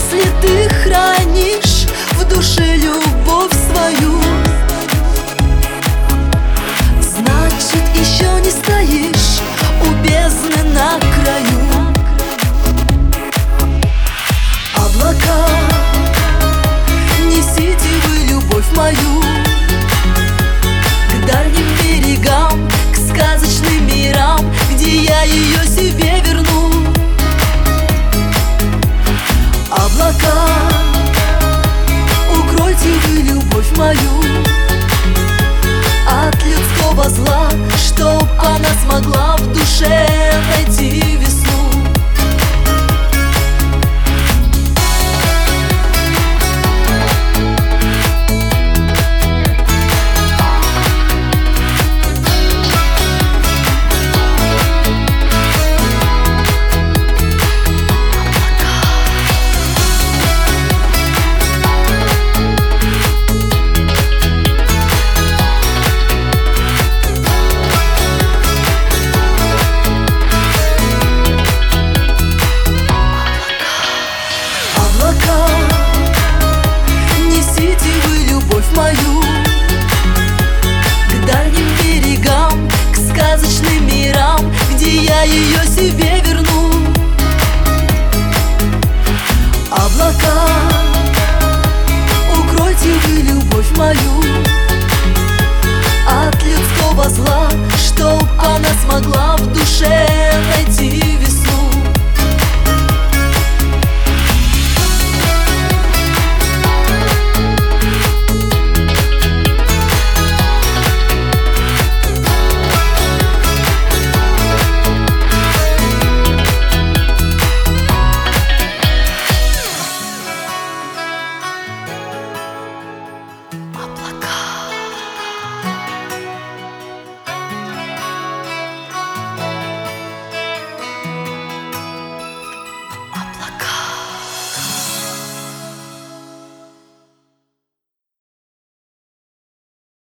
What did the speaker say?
Если ты хранишь в душе любовь свою, значит, еще не стоишь у бездны на краю. Облака, несите вы любовь мою к дальним берегам, к сказочным мирам, где я ее себе верну. Облака, укройте вы любовь мою от людского зла, чтоб она смогла в душе найти весну. Несите вы любовь мою к дальним берегам, к сказочным мирам, где я ее себе верну. Облака, укройте вы любовь мою от людского зла, чтоб она смогла в душе найти